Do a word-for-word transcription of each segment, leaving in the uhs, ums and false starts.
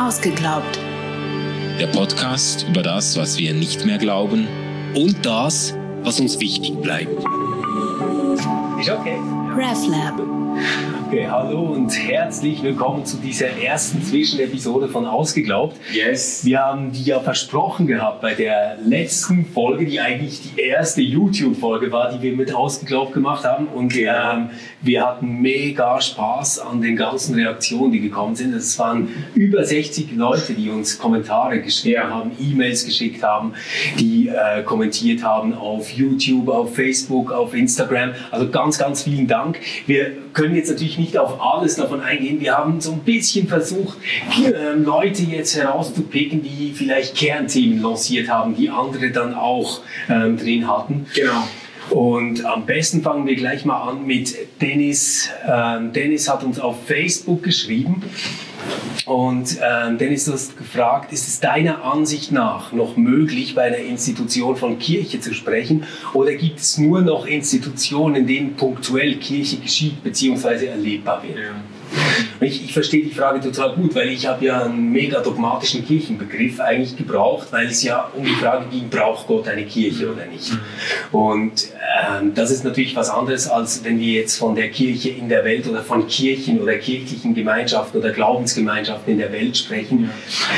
Ausgeglaubt. Der Podcast über das, was wir nicht mehr glauben und das, was uns wichtig bleibt. Ist okay? RefLab. Okay, hallo und herzlich willkommen zu dieser ersten Zwischenepisode von Ausgeglaubt. Yes. Wir haben die ja versprochen gehabt bei der letzten Folge, die eigentlich die erste YouTube-Folge war, die wir mit Ausgeglaubt gemacht haben. Und ähm, wir hatten mega Spaß an den ganzen Reaktionen, die gekommen sind. Es waren über sechzig Leute, die uns Kommentare geschrieben ja. haben, E-Mails geschickt haben, die äh, kommentiert haben auf YouTube, auf Facebook, auf Instagram. Also ganz, ganz vielen Dank. Wir können jetzt natürlich nicht auf alles davon eingehen. Wir haben so ein bisschen versucht, äh, Leute jetzt herauszupicken, die vielleicht Kernthemen lanciert haben, die andere dann auch ähm, drin hatten. Genau. Und am besten fangen wir gleich mal an mit Dennis. Ähm, Dennis hat uns auf Facebook geschrieben. Und ähm, Dennis, du hast gefragt, ist es deiner Ansicht nach noch möglich, bei einer Institution von Kirche zu sprechen? Oder gibt es nur noch Institutionen, in denen punktuell Kirche geschieht bzw. erlebbar wird? Ja. Ich, ich verstehe die Frage total gut, weil ich habe ja einen mega dogmatischen Kirchenbegriff eigentlich gebraucht, weil es ja um die Frage ging, braucht Gott eine Kirche oder nicht? Und ähm, das ist natürlich was anderes, als wenn wir jetzt von der Kirche in der Welt oder von Kirchen oder kirchlichen Gemeinschaften oder Glaubensgemeinschaften in der Welt sprechen.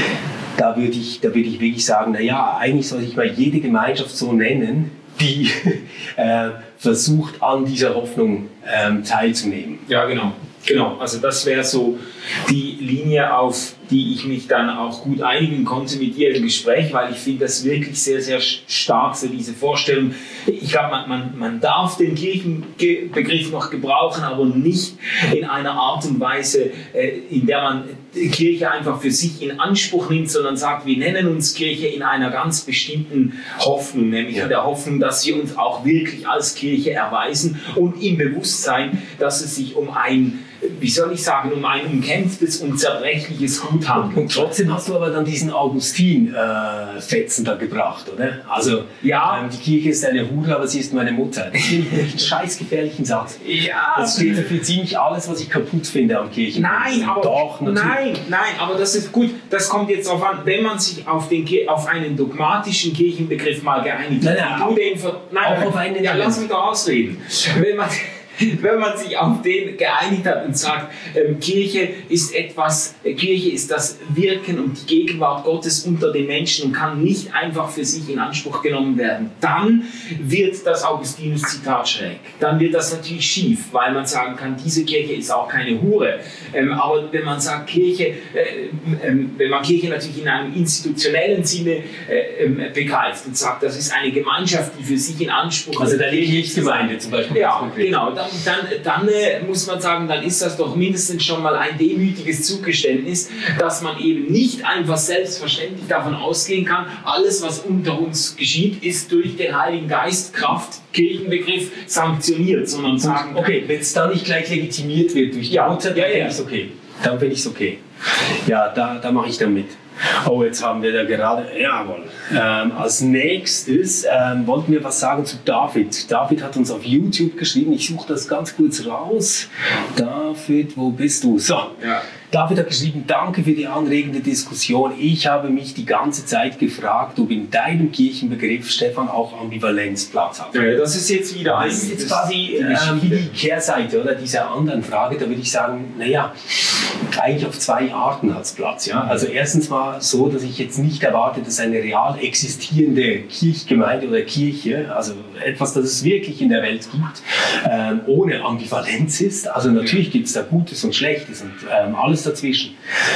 Da würde ich, da würde ich wirklich sagen, naja, eigentlich sollte ich mal jede Gemeinschaft so nennen, die äh, versucht, an dieser Hoffnung ähm, teilzunehmen. Ja, genau. Genau, also das wäre so die Linie, auf die ich mich dann auch gut einigen konnte mit dir im Gespräch, weil ich finde das wirklich sehr, sehr stark, so diese Vorstellung. Ich glaube, man, man, man darf den Kirchenbegriff noch gebrauchen, aber nicht in einer Art und Weise, in der man die Kirche einfach für sich in Anspruch nimmt, sondern sagt, wir nennen uns Kirche in einer ganz bestimmten Hoffnung, nämlich ja. in der Hoffnung, dass wir uns auch wirklich als Kirche erweisen und im Bewusstsein, dass es sich um ein, wie soll ich sagen, um ein umkämpftes und zerbrechliches Gut handelt. Und trotzdem hast du aber dann diesen Augustin-Fetzen äh, da gebracht, oder? Also, ja. ähm, die Kirche ist eine Hure, aber sie ist meine Mutter. Das finde ich einen scheiß gefährlichen Satz. Ja. Das steht für ziemlich alles, was ich kaputt finde am Kirchen. Nein, aber, Doch, nein, nein, aber das ist gut. Das kommt jetzt darauf an, wenn man sich auf, den, auf einen dogmatischen Kirchenbegriff mal geeinigt hat. Nein, nein, den, nein, auch nein, auf einen ja, lass mich doch ausreden. Wenn man... Wenn man sich auf den geeinigt hat und sagt, ähm, Kirche ist etwas, äh, Kirche ist das Wirken und die Gegenwart Gottes unter den Menschen und kann nicht einfach für sich in Anspruch genommen werden, dann wird das Augustinus-Zitat schräg. Dann wird das natürlich schief, weil man sagen kann, diese Kirche ist auch keine Hure. Ähm, aber wenn man sagt, Kirche, äh, äh, wenn man Kirche natürlich in einem institutionellen Sinne äh, äh, begreift und sagt, das ist eine Gemeinschaft, die für sich in Anspruch... Also deine Kirchgemeinde zum Beispiel. Ja, genau. Dann, dann, dann äh, muss man sagen, dann ist das doch mindestens schon mal ein demütiges Zugeständnis, dass man eben nicht einfach selbstverständlich davon ausgehen kann, alles, was unter uns geschieht, ist durch den Heiligen Geist, Kraft, Kirchenbegriff sanktioniert, sondern sagen, okay, wenn es dann nicht gleich legitimiert wird durch die ja, Mutter, dann ja, finde ja. ich es okay. Dann finde ich es okay. Ja, da, da mache ich dann mit. Oh, jetzt haben wir da gerade, jawohl. Ähm, als nächstes ähm, wollten wir was sagen zu David. David hat uns auf YouTube geschrieben, ich suche das ganz kurz raus. David, wo bist du? So, ja. David hat geschrieben, danke für die anregende Diskussion. Ich habe mich die ganze Zeit gefragt, ob in deinem Kirchenbegriff, Stefan, auch Ambivalenz Platz hat. Ja, das ist jetzt wieder ein... Das ist jetzt quasi äh, wie die Kehrseite oder dieser anderen Frage. Da würde ich sagen, naja, eigentlich auf zwei Arten hat es Platz. Ja? Also erstens mal so, dass ich jetzt nicht erwarte, dass eine real existierende Kirchgemeinde oder Kirche, also etwas, das es wirklich in der Welt gibt, ähm, ohne Ambivalenz ist. Also natürlich gibt es da Gutes und Schlechtes und ähm, alles dazwischen.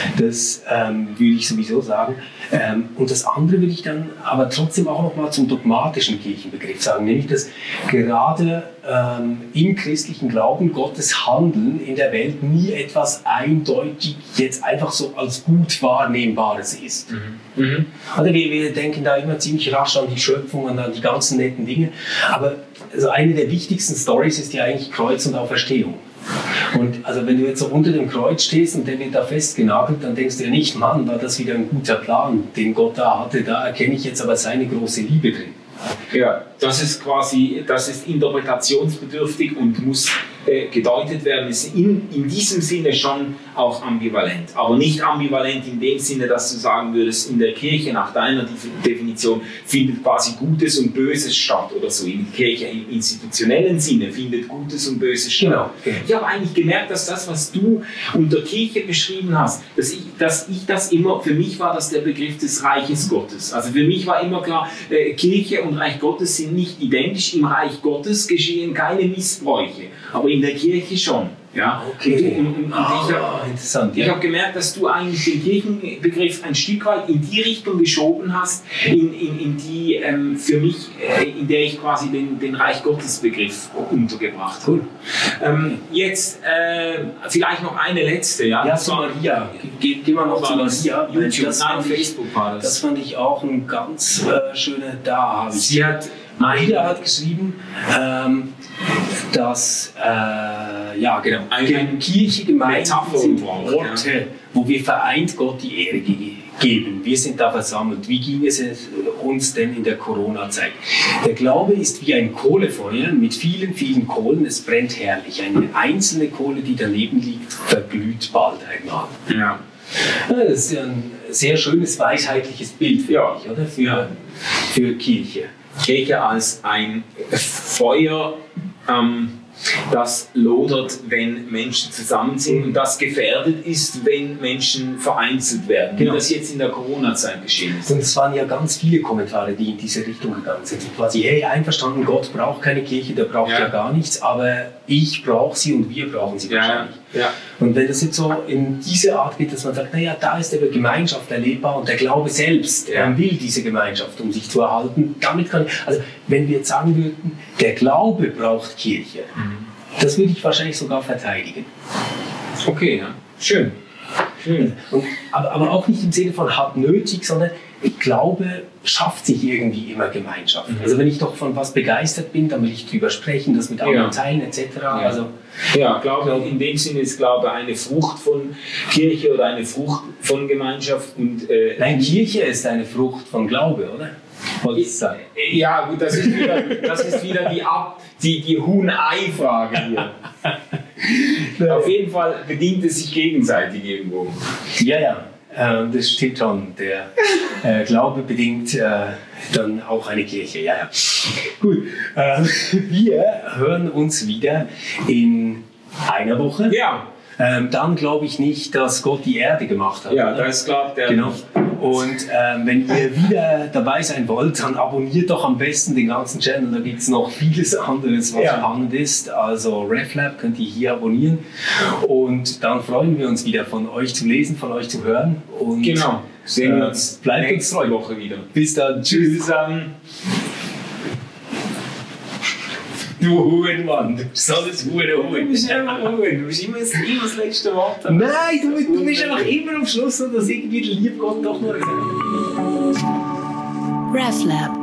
Das ähm, würde ich sowieso sagen. Ähm, und das andere würde ich dann aber trotzdem auch noch mal zum dogmatischen Kirchenbegriff sagen, nämlich dass gerade ähm, im christlichen Glauben Gottes Handeln in der Welt nie etwas eindeutig jetzt einfach so als gut Wahrnehmbares ist. Mhm. Mhm. Also wir, wir denken da immer ziemlich rasch an die Schöpfung und an die ganzen netten Dinge, aber also eine der wichtigsten Storys ist ja eigentlich Kreuz und Auferstehung. Und also wenn du jetzt so unter dem Kreuz stehst und der wird da festgenagelt, dann denkst du ja nicht, Mann, war das wieder ein guter Plan, den Gott da hatte, da erkenne ich jetzt aber seine große Liebe drin. Ja, das ist quasi, das ist interpretationsbedürftig und muss äh, gedeutet werden, ist in, in diesem Sinne schon auch ambivalent. Aber nicht ambivalent in dem Sinne, dass du sagen würdest, in der Kirche nach deiner Definition findet quasi Gutes und Böses statt oder so. In der Kirche im institutionellen Sinne findet Gutes und Böses statt. Genau. Ich habe eigentlich gemerkt, dass das, was du unter Kirche beschrieben hast, dass ich, dass ich das immer, für mich war das der Begriff des Reiches Gottes. Also für mich war immer klar, äh, Kirche und Reich Gottes sind nicht identisch. Im Reich Gottes geschehen keine Missbräuche, aber in der Kirche schon. Ja, okay. Und, und, und ah, ich habe interessant, ja. ich hab gemerkt, dass du eigentlich den Kirchenbegriff ein Stück weit in die Richtung geschoben hast, in, in, in die ähm, für mich, äh, in der ich quasi den, den Reich Gottes Begriff untergebracht habe. Cool. Ähm, jetzt äh, vielleicht noch eine letzte. Ja, Ja, zu Maria. Ge gehen wir noch zu Maria. Weil YouTube, das nein, fand ich- Facebook war das. Das fand ich auch ein ganz äh, schöner, da habe ich. Sie hat Maria hat geschrieben, ähm, dass äh, ja, genau, Ein- Ge- Kirche, Gemeinde Metapher sind braucht, Orte, ja. wo wir vereint Gott die Ehre ge geben. Wir sind da versammelt. Wie ging es uns denn in der Corona-Zeit? Der Glaube ist wie ein Kohlefeuer mit vielen, vielen Kohlen. Es brennt herrlich. Eine einzelne Kohle, die daneben liegt, verglüht bald einmal. ja. Ja, das ist ja ein sehr schönes, weisheitliches Bild, finde Ja. ich, oder? Für, Ja. für Kirche. Kirche als ein Feuer, ähm, das lodert, wenn Menschen zusammen sind und das gefährdet ist, wenn Menschen vereinzelt werden, Genau. wie das jetzt in der Corona-Zeit geschehen ist. Und es waren ja ganz viele Kommentare, die in diese Richtung gegangen sind. Quasi, hey, einverstanden, Gott braucht keine Kirche, der braucht ja, Ja. gar nichts, aber ich brauche sie und wir brauchen sie Ja, wahrscheinlich. ja. Und wenn das jetzt so in diese Art geht, dass man sagt, naja, da ist aber Gemeinschaft erlebbar und der Glaube selbst, Ja. er will diese Gemeinschaft, um sich zu erhalten, damit kann ich, also wenn wir jetzt sagen würden, der Glaube braucht Kirche, Mhm. das würde ich wahrscheinlich sogar verteidigen. Okay, ja. Schön. Schön. Und, aber, aber auch nicht im Sinne von hat nötig, sondern ich glaube, schafft sich irgendwie immer Gemeinschaft. Mhm. Also wenn ich doch von was begeistert bin, dann will ich drüber sprechen, das mit anderen Ja. teilen et cetera. Ja. Also, Ja, Glaube in dem Sinne ist Glaube eine Frucht von Kirche oder eine Frucht von Gemeinschaft und äh, nein, Kirche ist eine Frucht von Glaube, oder? Wolltest du sagen? ja, gut, das ist wieder, das ist wieder die, Ab, die, die Huhn-Ei-Frage hier. Auf jeden Fall bedient es sich gegenseitig irgendwo. Ja, ja, äh, das stimmt schon. Der äh, Glaube bedingt äh, dann auch eine Kirche. Ja, ja. Gut, äh, wir hören uns wieder in einer Woche. Ja, Ähm, dann glaube ich nicht, dass Gott die Erde gemacht hat. ja oder? das glaubt er Genau. nicht. Und ähm, wenn ihr wieder dabei sein wollt, dann abonniert doch am besten den ganzen Channel. Da gibt es noch vieles anderes, was Ja. spannend ist. Also RefLab könnt ihr hier abonnieren. Und dann freuen wir uns wieder von euch zu lesen, von euch zu hören. Und Genau, sehen wir äh, uns bleibt uns nächste treu. Woche wieder. Bis dann. Tschüss Tschüss. zusammen. Du Hurenmann. Du bist alles Hure Du Huren. bist immer Huhn, du bist immer das, immer das letzte Wort. Nein, du, du bist einfach immer am Schluss, so dass irgendwie der liebe Gott doch noch gesagt hat. RefLab